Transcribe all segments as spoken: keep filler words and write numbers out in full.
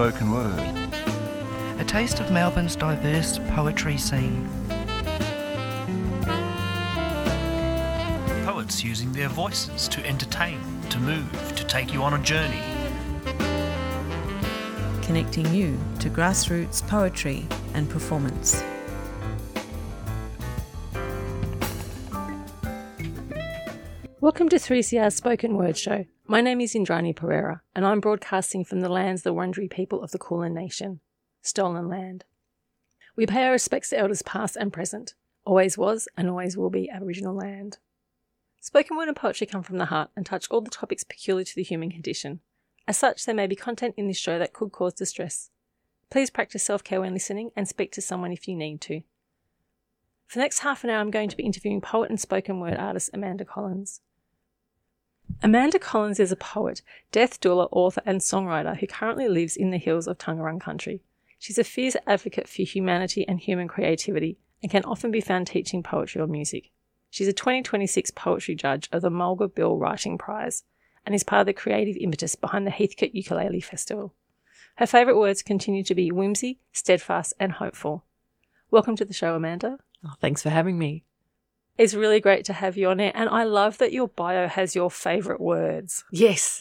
Spoken Word. A taste of Melbourne's diverse poetry scene. Poets using their voices to entertain, to move, to take you on a journey. Connecting you to grassroots poetry and performance. Welcome to three C R's Spoken Word Show. My name is Indrani Pereira, and I'm broadcasting from the lands of the Wurundjeri people of the Kulin Nation, stolen land. We pay our respects to elders past and present, always was and always will be Aboriginal land. Spoken word and poetry come from the heart and touch all the topics peculiar to the human condition. As such, there may be content in this show that could cause distress. Please practice self-care when listening and speak to someone if you need to. For the next half an hour, I'm going to be interviewing poet and spoken word artist Amanda Collins. Amanda Collins is a poet, death doula, author and songwriter who currently lives in the hills of Taungurung country. She's a fierce advocate for humanity and human creativity and can often be found teaching poetry or music. She's a twenty twenty-six poetry judge of the Mulga Bill Writing Prize and is part of the creative impetus behind the Heathcote Ukulele Festival. Her favourite words continue to be whimsy, steadfast and hopeful. Welcome to the show, Amanda. Oh, thanks for having me. It's really great to have you on air, and I love that your bio has your favourite words. Yes.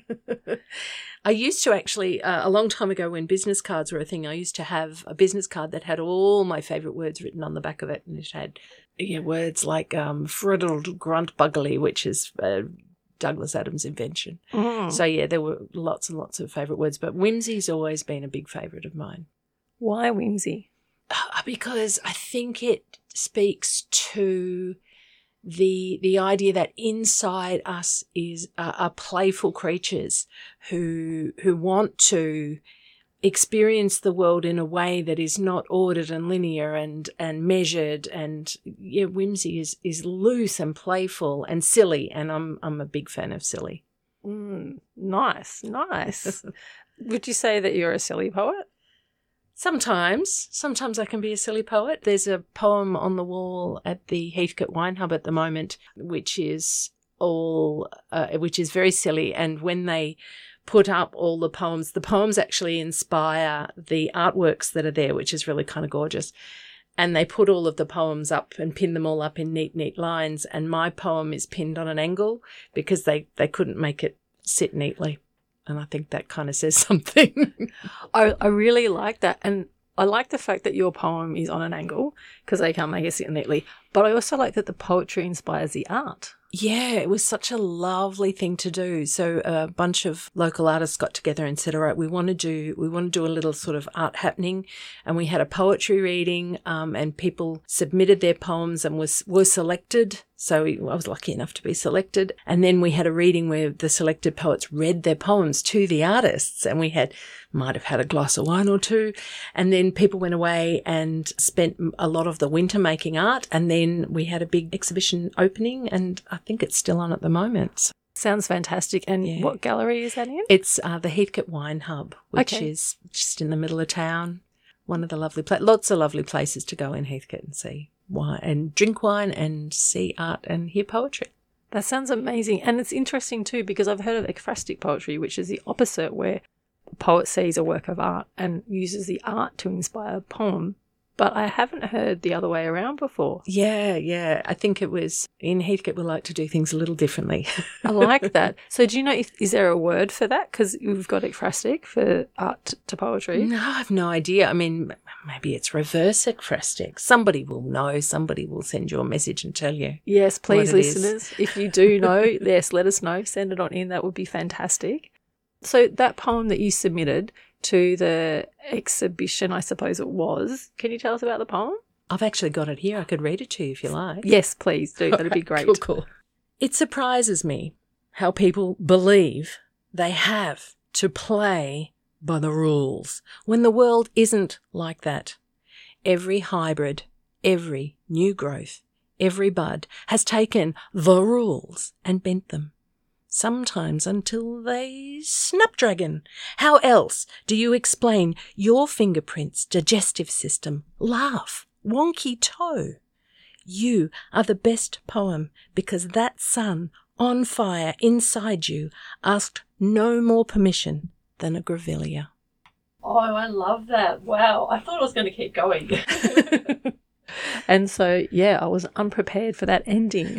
I used to actually, uh, a long time ago when business cards were a thing, I used to have a business card that had all my favourite words written on the back of it, and it had yeah, words like um, friddled grunt buggly, which is uh, Douglas Adams' invention. Mm. So, yeah, there were lots and lots of favourite words, but whimsy's always been a big favourite of mine. Why whimsy? Uh, because I think it speaks to the the idea that inside us is uh, are playful creatures who who want to experience the world in a way that is not ordered and linear and and measured, and yeah, whimsy is is loose and playful and silly, and I'm I'm a big fan of silly. Mm, nice, nice. Would you say that you're a silly poet? Sometimes. Sometimes I can be a silly poet. There's a poem on the wall at the Heathcote Wine Hub at the moment, which is all, uh, which is very silly. And when they put up all the poems, the poems actually inspire the artworks that are there, which is really kind of gorgeous. And they put all of the poems up and pin them all up in neat, neat lines. And my poem is pinned on an angle because they, they couldn't make it sit neatly. And I think that kind of says something. I, I really like that. And I like the fact that your poem is on an angle because they can't make it sit neatly. But I also like that the poetry inspires the art. Yeah, it was such a lovely thing to do. So a bunch of local artists got together and said, all right, we want to do we want to do a little sort of art happening. And we had a poetry reading um, and people submitted their poems and was were selected. So I was lucky enough to be selected. And then we had a reading where the selected poets read their poems to the artists, and we had might have had a glass of wine or two. And then people went away and spent a lot of the winter making art. And then we had a big exhibition opening, and I think it's still on at the moment. Sounds fantastic. And yeah. What gallery is that in? It's uh, the Heathcote Wine Hub, which okay. is just in the middle of town. One of the lovely places, lots of lovely places to go in Heathcote and see wine and drink wine and see art and hear poetry. That sounds amazing. And it's interesting too, because I've heard of ekphrastic poetry, which is the opposite, where a poet sees a work of art and uses the art to inspire a poem. But I haven't heard the other way around before. Yeah, yeah. I think it was in Heathcote we like to do things a little differently. I like that. So do you know, if, is there a word for that? Because we've got ekphrastic for art to poetry. No, I have no idea. I mean, maybe it's reverse ekphrastic. Somebody will know. Somebody will send you a message and tell you. Yes, please, listeners. If you do know, yes, let us know. Send it on in. That would be fantastic. So that poem that you submitted to the exhibition, I suppose it was. Can you tell us about the poem? I've actually got it here. I could read it to you if you like. Yes, please do. That'd be great. Cool, cool. It surprises me how people believe they have to play by the rules when the world isn't like that. Every hybrid, every new growth, every bud has taken the rules and bent them. Sometimes until they snapdragon. How else do you explain your fingerprints, digestive system, laugh, wonky toe? You are the best poem because that sun on fire inside you asked no more permission than a grevillea. Oh, I love that. Wow. I thought I was going to keep going. And so, yeah, I was unprepared for that ending.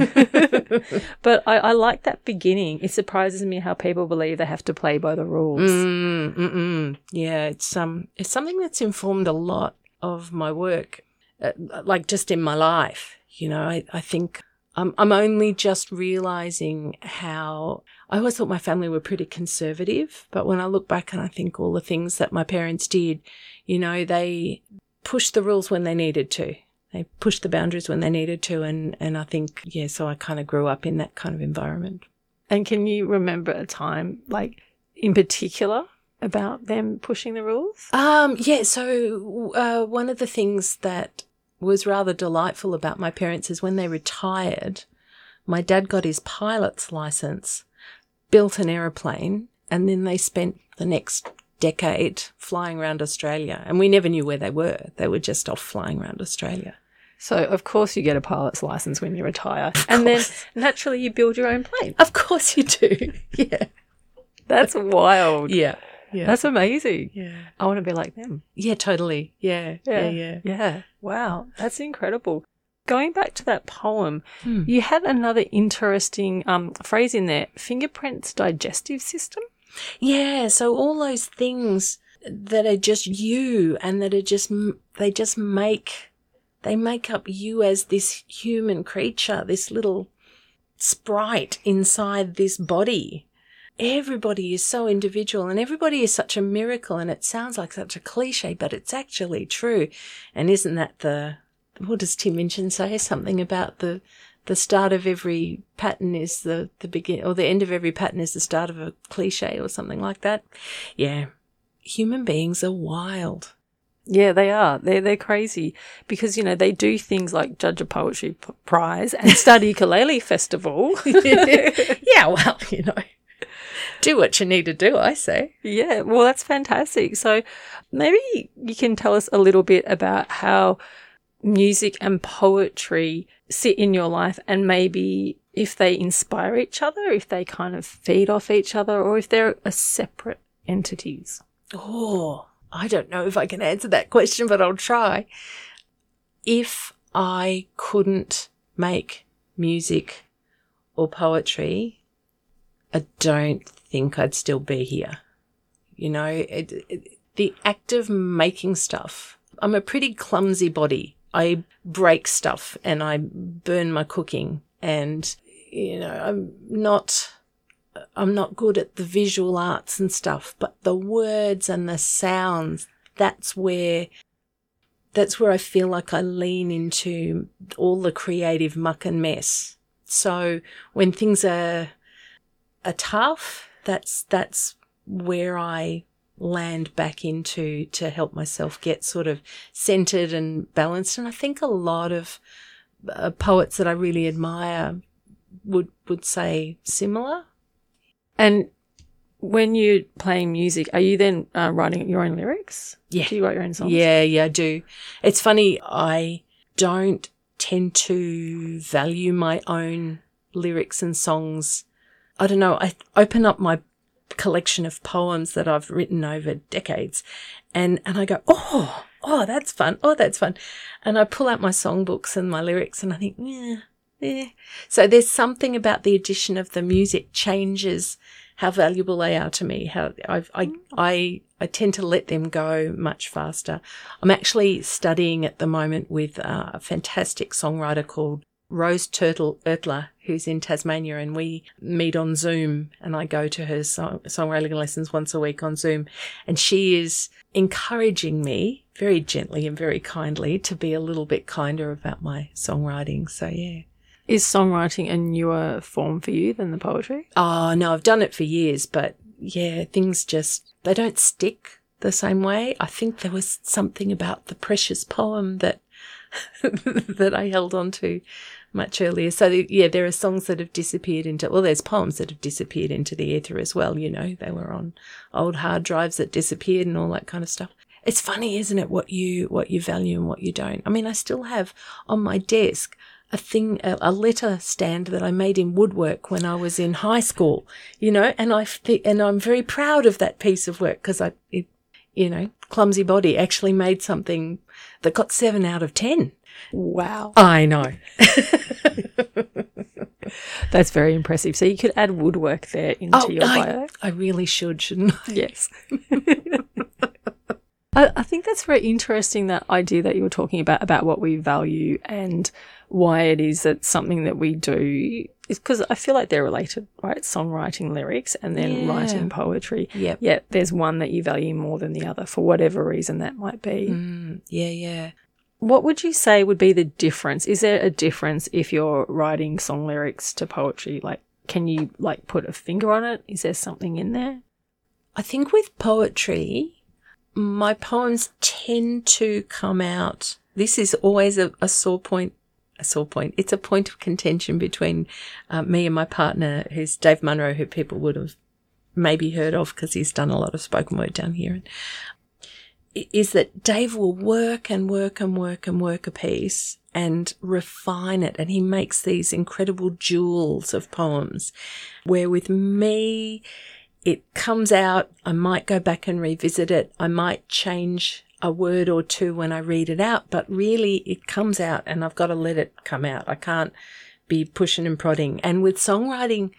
But I, I like that beginning. It surprises me how people believe they have to play by the rules. Mm, mm-mm. Yeah, it's um, it's something that's informed a lot of my work, uh, like just in my life. You know, I, I think I'm, I'm only just realising how I always thought my family were pretty conservative, but when I look back and I think all the things that my parents did, you know, they pushed the rules when they needed to. They pushed the boundaries when they needed to, and, and I think, yeah, so I kind of grew up in that kind of environment. And can you remember a time, like, in particular about them pushing the rules? Um, yeah, so uh, one of the things that was rather delightful about my parents is when they retired, my dad got his pilot's license, built an aeroplane, and then they spent the next decade flying around Australia. And we never knew where they were. They were just off flying around Australia. So, of course, you get a pilot's license when you retire. And then, naturally, you build your own plane. Of course you do. Yeah. That's wild. Yeah. Yeah. That's amazing. Yeah. I want to be like them. Yeah, totally. Yeah. Yeah, yeah. Yeah. yeah. Wow. That's incredible. Going back to that poem, Hmm. you had another interesting um, phrase in there, fingerprints digestive system. Yeah, so all those things that are just you and that are just, they just make, they make up you as this human creature, this little sprite inside this body. Everybody is so individual and everybody is such a miracle, and it sounds like such a cliche, but it's actually true. And isn't that the, what does Tim Minchin say? Something about the, the start of every pattern is the, the begin, or the end of every pattern is the start of a cliche or something like that. Yeah. Human beings are wild. Yeah, they are. They're, they're crazy because, you know, they do things like judge a poetry p- prize and study ukulele festival. Yeah, well, you know, do what you need to do, I say. Yeah, well, that's fantastic. So maybe you can tell us a little bit about how music and poetry sit in your life, and maybe if they inspire each other, if they kind of feed off each other, or if they're a separate entities. Oh, I don't know if I can answer that question, but I'll try. If I couldn't make music or poetry, I don't think I'd still be here. You know, it, it, the act of making stuff, I'm a pretty clumsy body. I break stuff and I burn my cooking, and, you know, I'm not, I'm not good at the visual arts and stuff, but the words and the sounds, that's where, that's where I feel like I lean into all the creative muck and mess. So when things are, are tough, that's, that's where I land back into to help myself get sort of centered and balanced. And I think a lot of uh, poets that I really admire would would say similar. And when you're playing music, are you then uh, writing your own lyrics? Yeah. Do you write your own songs? Yeah, yeah, I do. It's funny, I don't tend to value my own lyrics and songs. I don't know, I open up my collection of poems that I've written over decades, and and I go, oh oh that's fun, oh that's fun, and I pull out my songbooks and my lyrics and I think, yeah yeah so there's something about the addition of the music changes how valuable they are to me, how I've, I I I tend to let them go much faster. I'm actually studying at the moment with a fantastic songwriter called Rose Turtle Ertler, who's in Tasmania, and we meet on Zoom, and I go to her song, songwriting lessons once a week on Zoom, and she is encouraging me very gently and very kindly to be a little bit kinder about my songwriting. So, yeah. Is songwriting a newer form for you than the poetry? Oh, no, I've done it for years, but, yeah, things just, they don't stick the same way. I think there was something about the precious poem that that I held on to much earlier. So, yeah, there are songs that have disappeared into, well, there's poems that have disappeared into the ether as well, you know. They were on old hard drives that disappeared and all that kind of stuff. It's funny, isn't it, what you what you value and what you don't. I mean, I still have on my desk a thing, a, a letter stand that I made in woodwork when I was in high school, you know, and I th- and I'm very proud of that piece of work because I it you know, clumsy body actually made something that got seven out of ten. Wow. I know. That's very impressive. So you could add woodwork there into oh, your I, bio. I really should, shouldn't I? Yes. I, I think that's very interesting, that idea that you were talking about, about what we value and why it is that something that we do is because I feel like they're related, right? Songwriting, lyrics, and then Yeah. writing poetry. Yep. Yet there's one that you value more than the other for whatever reason that might be. Mm, yeah, yeah. What would you say would be the difference? Is there a difference if you're writing song lyrics to poetry? Like, can you like put a finger on it? Is there something in there? I think with poetry, my poems tend to come out. This is always a, a sore point. A sore point. It's a point of contention between uh, me and my partner, who's Dave Munro, who people would have maybe heard of because he's done a lot of spoken word down here. Is that Dave will work and work and work and work a piece and refine it, and he makes these incredible jewels of poems, where with me, it comes out, I might go back and revisit it, I might change a word or two when I read it out, but really it comes out and I've got to let it come out. I can't be pushing and prodding. And with songwriting,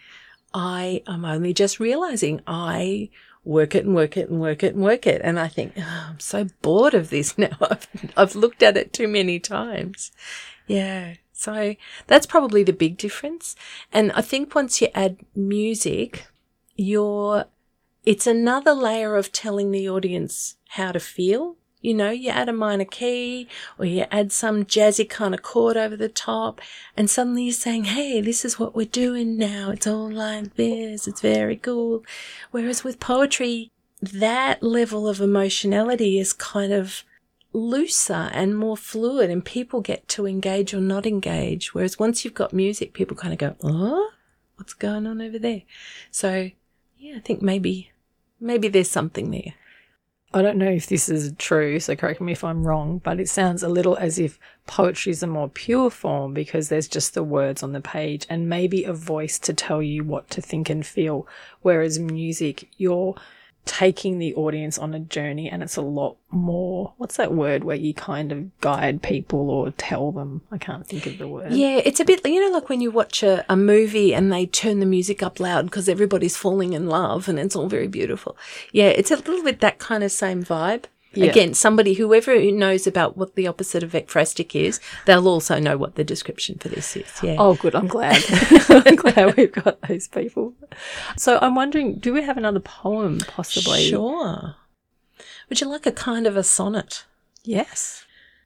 I am only just realizing I work it and work it and work it and work it. And I think, oh, I'm so bored of this now. I've, I've looked at it too many times. Yeah. So that's probably the big difference. And I think once you add music, you're, it's another layer of telling the audience how to feel. You know, you add a minor key or you add some jazzy kind of chord over the top, and suddenly you're saying, hey, this is what we're doing now. It's all like this. It's very cool. Whereas with poetry, that level of emotionality is kind of looser and more fluid, and people get to engage or not engage. Whereas once you've got music, people kind of go, oh, what's going on over there? So, yeah, I think maybe, maybe there's something there. I don't know if this is true, so correct me if I'm wrong, but it sounds a little as if poetry is a more pure form because there's just the words on the page and maybe a voice to tell you what to think and feel, whereas music, you're taking the audience on a journey and it's a lot more, what's that word where you kind of guide people or tell them? I can't think of the word. Yeah, it's a bit, you know, like when you watch a, a movie and they turn the music up loud because everybody's falling in love and it's all very beautiful. Yeah, it's a little bit that kind of same vibe. Yeah. Again, somebody, whoever knows about what the opposite of ekphrastic is, they'll also know what the description for this is. Yeah. Oh, good. I'm glad. I'm glad we've got those people. So I'm wondering, do we have another poem possibly? Sure. Would you like a kind of a sonnet? Yes.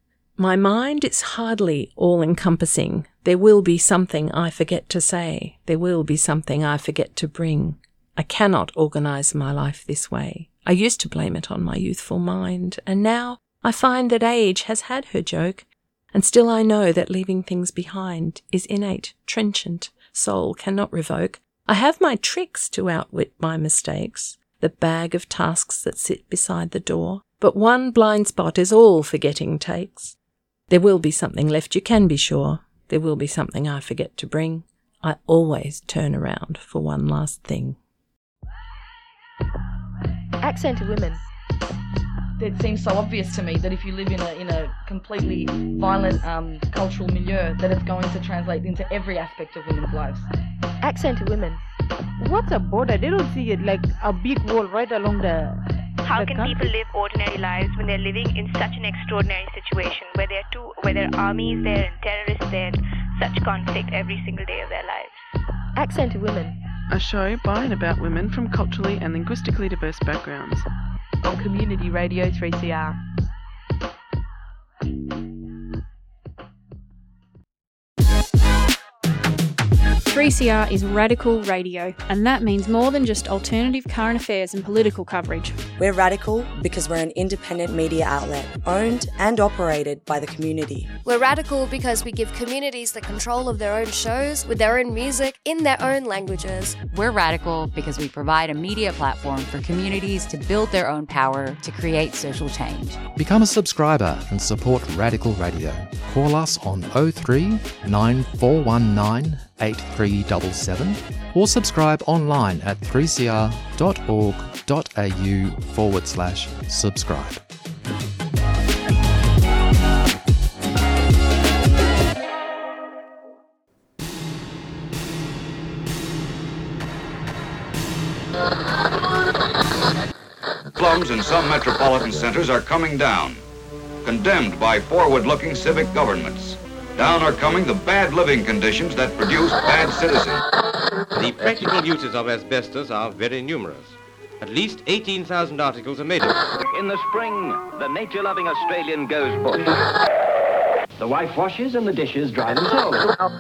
My mind is hardly all-encompassing. There will be something I forget to say. There will be something I forget to bring. I cannot organise my life this way. I used to blame it on my youthful mind, and now I find that age has had her joke, and still I know that leaving things behind is innate, trenchant, soul cannot revoke. I have my tricks to outwit my mistakes, the bag of tasks that sit beside the door, but one blind spot is all forgetting takes. There will be something left, you can be sure. There will be something I forget to bring. I always turn around for one last thing. Accented women. It seems so obvious to me that if you live in a in a completely violent um, cultural milieu, that it's going to translate into every aspect of women's lives. Accented women. What's a border? They don't see it like a big wall right along the. How the can country. people live ordinary lives when they're living in such an extraordinary situation where there are two, where there are armies there and terrorists there, and such conflict every single day of their lives? Accented women. A show by and about women from culturally and linguistically diverse backgrounds. On Community Radio three C R. three C R is radical radio, and that means more than just alternative current affairs and political coverage. We're radical because we're an independent media outlet, owned and operated by the community. We're radical because we give communities the control of their own shows, with their own music, in their own languages. We're radical because we provide a media platform for communities to build their own power to create social change. Become a subscriber and support Radical Radio. Call us on oh three nine four one nine eight three seven seven or subscribe online at three c r dot org dot a u forward slash subscribe. Slums in some metropolitan centers are coming down, condemned by forward-looking civic governments. Down are coming the bad living conditions that produce bad citizens. The practical uses of asbestos are very numerous. At least eighteen thousand articles are made of it. In the spring, the nature-loving Australian goes bush. The wife washes and the dishes dry themselves.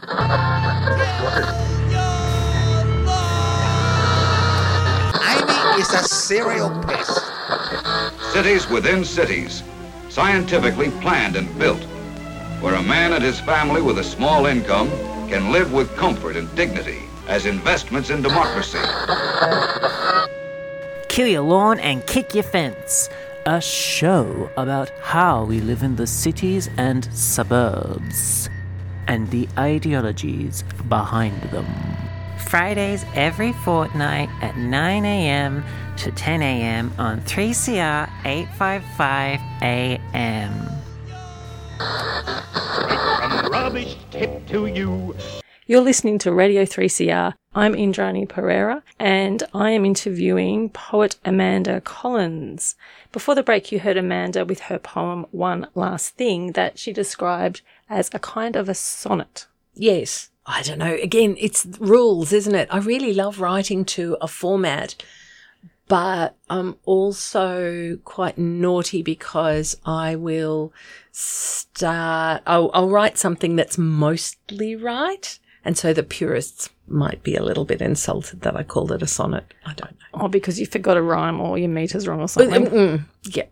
Amy is a serial pest. Cities within cities, scientifically planned and built, where a man and his family with a small income can live with comfort and dignity as investments in democracy. Kill your lawn and kick your fence. A show about how we live in the cities and suburbs and the ideologies behind them. Fridays every fortnight at nine a.m. to ten a.m. on three C R eight fifty-five A M. From rubbish tip to you. You're listening to Radio three C R. I'm Indrani Pereira and I am interviewing poet Amanda Collins. Before the break, you heard Amanda with her poem One Last Thing that she described as a kind of a sonnet. Yes. I don't know. Again, it's rules, isn't it? I really love writing to a format, but I'm also quite naughty because I will start, I'll, I'll write something that's mostly right. And so the purists might be a little bit insulted that I called it a sonnet. I don't know. Oh, because you forgot a rhyme or your meter's wrong or something. Mm, yeah.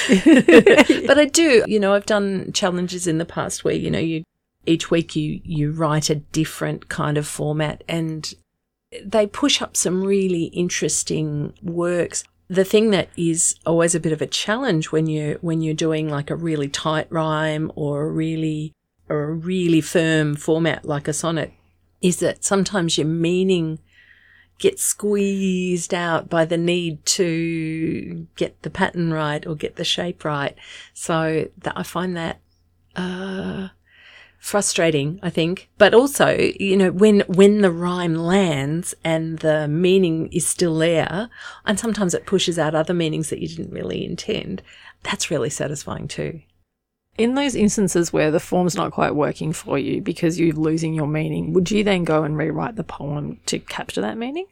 But I do. You know, I've done challenges in the past where, you know, you each week you, you write a different kind of format and they push up some really interesting works. The thing that is always a bit of a challenge when you when you're doing like a really tight rhyme or a really or a really firm format like a sonnet is that sometimes your meaning gets squeezed out by the need to get the pattern right or get the shape right. So that I find that uh frustrating, I think. But also, you know, when when the rhyme lands and the meaning is still there, and sometimes it pushes out other meanings that you didn't really intend, that's really satisfying too. In those instances where the form's not quite working for you because you're losing your meaning, would you then go and rewrite the poem to capture that meaning?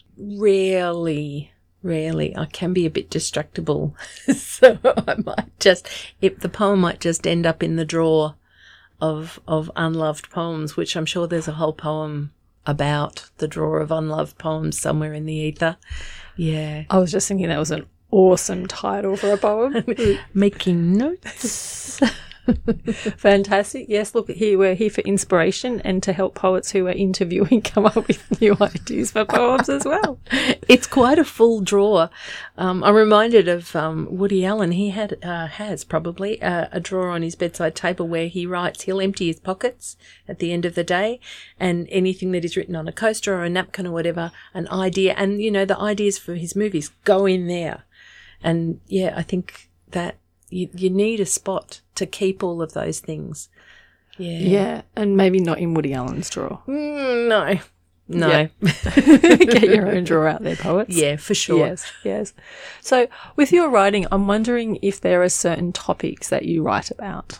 Rarely. Rarely. I can be a bit distractible. So I might just, if the poem might just end up in the drawer of of unloved poems, which I'm sure there's a whole poem about the drawer of unloved poems somewhere in the ether. Yeah. I was just thinking that was an awesome title for a poem. Making notes. Fantastic. Yes, look, here we're here for inspiration and to help poets who are interviewing come up with new ideas for poems as well. It's quite a full drawer. Um, I'm reminded of um, Woody Allen. He had uh, has probably uh, a drawer on his bedside table where he writes. He'll empty his pockets at the end of the day, and anything that is written on a coaster or a napkin or whatever, an idea, and you know the ideas for his movies go in there. And yeah, I think that. You, you need a spot to keep all of those things. Yeah. Yeah, and maybe not in Woody Allen's drawer. Mm, no. No. Yep. Get your own drawer out there, poets. Yeah, for sure. Yes, yes. So with your writing, I'm wondering if there are certain topics that you write about.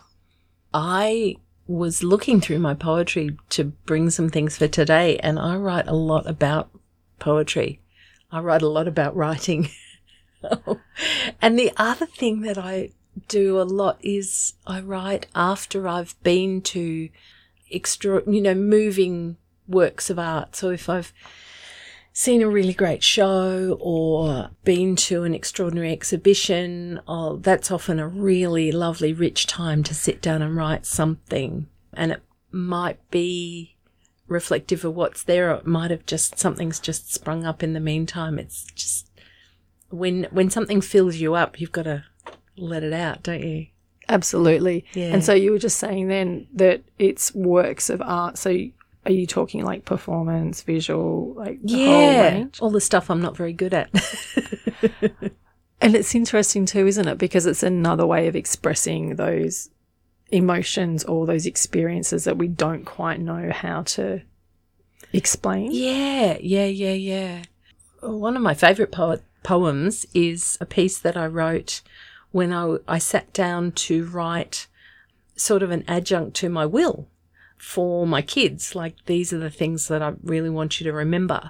I was looking through my poetry to bring some things for today, and I write a lot about poetry. I write a lot about writing. And the other thing that I do a lot is I write after I've been to extra, you know, moving works of art. So if I've seen a really great show or been to an extraordinary exhibition, oh, that's often a really lovely, rich time to sit down and write something. And it might be reflective of what's there, or it might have just, something's just sprung up in the meantime. It's just, when when something fills you up, you've got to let it out, don't you? Absolutely. Yeah. And so you were just saying then that it's works of art. So Are you talking like performance, visual, like the whole Yeah, range? all the stuff I'm not very good at. And it's interesting too, isn't it? Because it's another way of expressing those emotions or those experiences that we don't quite know how to explain. Yeah, yeah, yeah, yeah. One of my favourite po- poems is a piece that I wrote when I, I sat down to write sort of an adjunct to my will for my kids. Like, these are the things that I really want you to remember.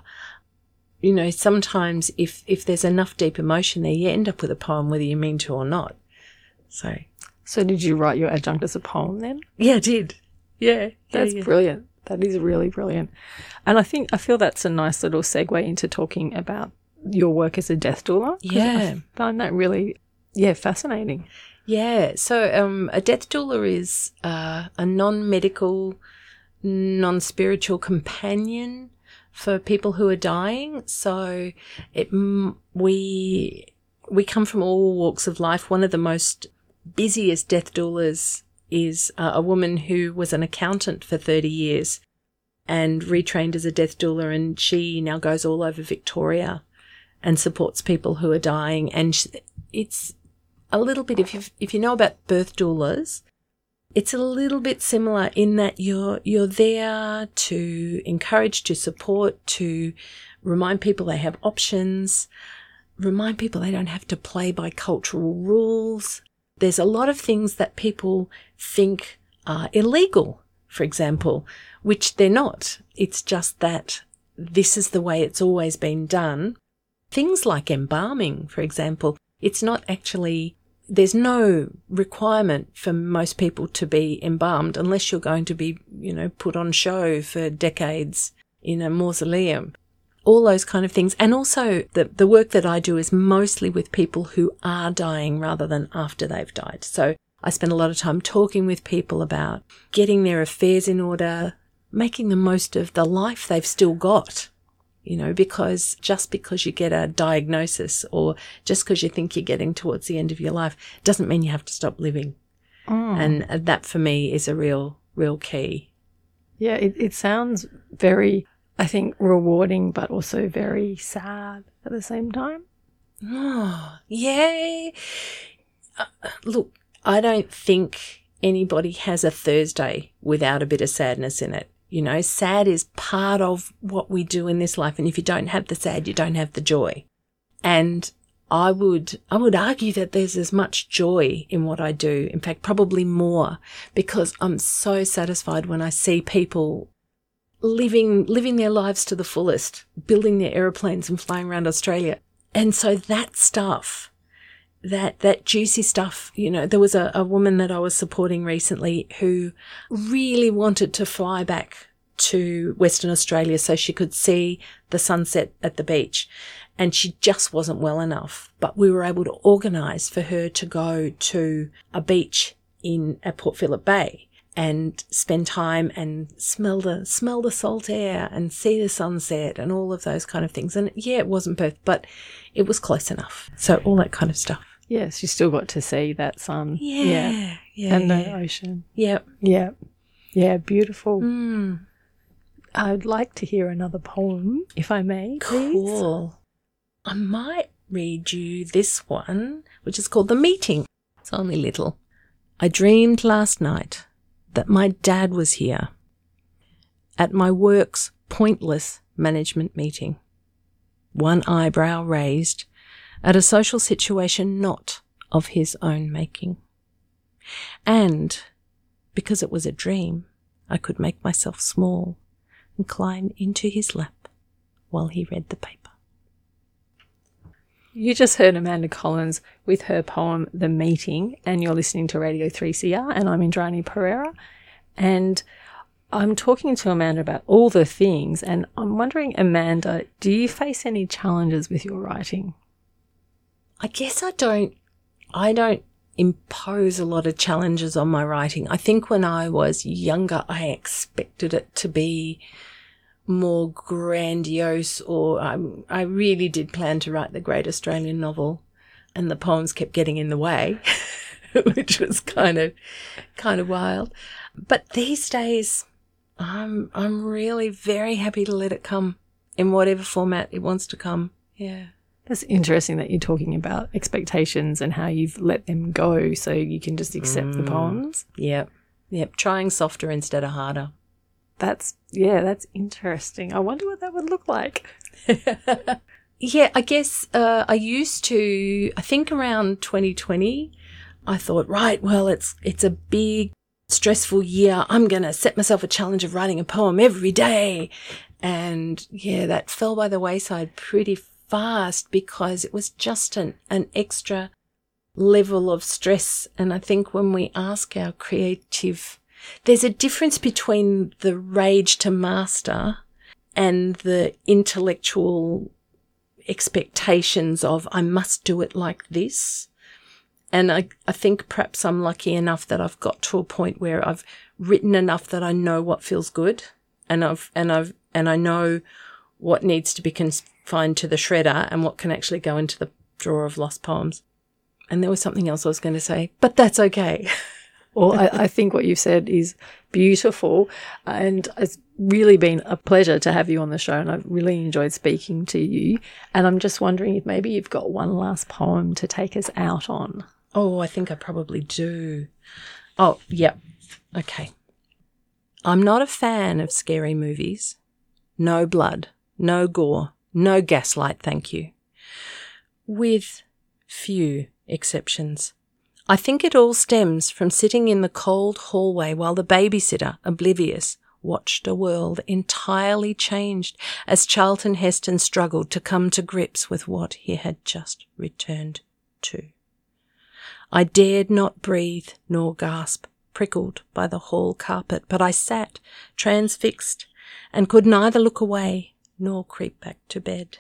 You know, sometimes if, if there's enough deep emotion there, you end up with a poem whether you mean to or not. So, So did you write your adjunct as a poem then? yeah, I did. Yeah. That's yeah, yeah. brilliant. That is really brilliant. And I think, I feel that's a nice little segue into talking about your work as a death doula. 'Cause Yeah. I find that really, yeah, fascinating. Yeah, so um, a death doula is uh, a non-medical, non-spiritual companion for people who are dying. So it, mm, we we come from all walks of life. One of the most busiest death doulas is uh, a woman who was an accountant for thirty years and retrained as a death doula, and she now goes all over Victoria and supports people who are dying. And she, it's a little bit, if you if you know about birth doulas, it's a little bit similar in that you're you're there to encourage, to support, to remind people they have options, remind people they don't have to play by cultural rules. There's a lot of things that people think are illegal, for example, which they're not. It's just that this is the way it's always been done. Things like embalming, for example, it's not actually, there's no requirement for most people to be embalmed unless you're going to be, you know, put on show for decades in a mausoleum. All those kind of things. And also the, the work that I do is mostly with people who are dying rather than after they've died. So I spend a lot of time talking with people about getting their affairs in order, making the most of the life they've still got, you know, because just because you get a diagnosis or just because you think you're getting towards the end of your life doesn't mean you have to stop living. Mm. And that for me is a real, real key. Yeah, it, it sounds very, I think, rewarding, but also very sad at the same time. Oh, yeah. Uh, look, I don't think anybody has a Thursday without a bit of sadness in it. You know, sad is part of what we do in this life. And if you don't have the sad, you don't have the joy. And I would, I would argue that there's as much joy in what I do. In fact, probably more, because I'm so satisfied when I see people living, living their lives to the fullest, building their aeroplanes and flying around Australia. And so that stuff, that, that juicy stuff, you know, there was a, a woman that I was supporting recently who really wanted to fly back to Western Australia so she could see the sunset at the beach. And she just wasn't well enough. But we were able to organise for her to go to a beach in at Port Phillip Bay and spend time and smell the smell the salt air and see the sunset and all of those kind of things. And yeah, it wasn't Perth, but it was close enough. So all that kind of stuff. Yes, you still got to see that sun. Yeah, yeah, yeah, and the yeah. ocean. Yep. Yeah, yeah, beautiful. Mm. I'd like to hear another poem, if I may, please. Cool. I might read you this one, which is called The Meeting. It's only little. I dreamed last night that my dad was here at my work's pointless management meeting, one eyebrow raised at a social situation not of his own making. And because it was a dream, I could make myself small and climb into his lap while he read the paper. You just heard Amanda Collins with her poem, The Meeting, and you're listening to Radio three C R, and I'm Indrani Pereira. And I'm talking to Amanda about all the things, and I'm wondering, Amanda, do you face any challenges with your writing? I guess I don't, I don't impose a lot of challenges on my writing. I think when I was younger, I expected it to be more grandiose, or I, I really did plan to write the great Australian novel, and the poems kept getting in the way, which was kind of, kind of wild. But these days, I'm I'm really very happy to let it come in whatever format it wants to come. Yeah. That's interesting that you're talking about expectations and how you've let them go so you can just accept Mm. the poems. Yep. Yep. Trying softer instead of harder. That's, yeah, that's interesting. I wonder what that would look like. Yeah, I guess uh, I used to, I think around twenty twenty, I thought, right, well, it's it's a big, stressful year. I'm going to set myself a challenge of writing a poem every day. And yeah, that fell by the wayside pretty fast because it was just an, an extra level of stress. And I think when we ask our creative, there's a difference between the rage to master and the intellectual expectations of I must do it like this. And I, I think perhaps I'm lucky enough that I've got to a point where I've written enough that I know what feels good, and I've and I've and I know what needs to be confined to the shredder and what can actually go into the drawer of lost poems. And there was something else I was going to say, but that's okay. Well, I, I think what you've said is beautiful, and it's really been a pleasure to have you on the show, and I've really enjoyed speaking to you. And I'm just wondering if maybe you've got one last poem to take us out on. Oh, I think I probably do. Oh, yep. Okay. I'm not a fan of scary movies. No blood, no gore, no gaslight, thank you. With few exceptions. I think it all stems from sitting in the cold hallway while the babysitter, oblivious, watched a world entirely changed as Charlton Heston struggled to come to grips with what he had just returned to. I dared not breathe nor gasp, prickled by the hall carpet, but I sat, transfixed, and could neither look away nor creep back to bed.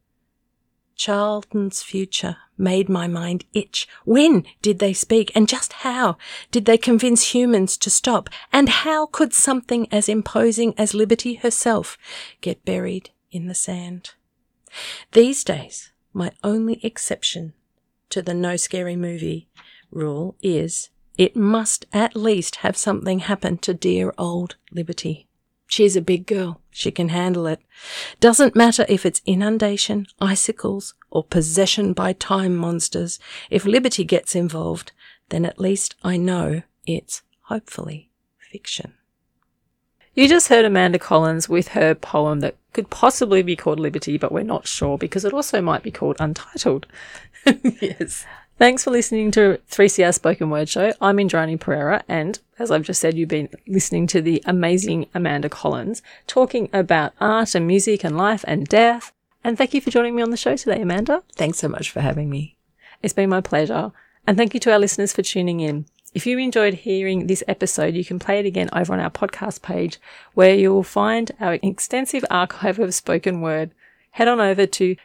Charlton's future made my mind itch. When did they speak, and just how did they convince humans to stop? And how could something as imposing as liberty herself get buried in the sand? These days, my only exception to the no scary movie rule is it must at least have something happen to dear old Liberty. She's a big girl. She can handle it. Doesn't matter if it's inundation, icicles, or possession by time monsters. If Liberty gets involved, then at least I know it's, hopefully, fiction. You just heard Amanda Collins with her poem that could possibly be called Liberty, but we're not sure because it also might be called Untitled. Yes. Thanks for listening to three C R Spoken Word Show. I'm Indrani Pereira, and as I've just said, you've been listening to the amazing Amanda Collins talking about art and music and life and death. And thank you for joining me on the show today, Amanda. Thanks so much for having me. It's been my pleasure. And thank you to our listeners for tuning in. If you enjoyed hearing this episode, you can play it again over on our podcast page, where you will find our extensive archive of spoken word. Head on over to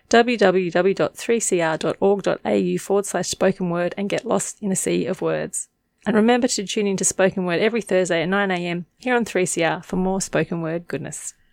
www.3cr.org.au forward slash spoken word and get lost in a sea of words. And remember to tune in to Spoken Word every Thursday at nine a.m. here on three C R for more spoken word goodness.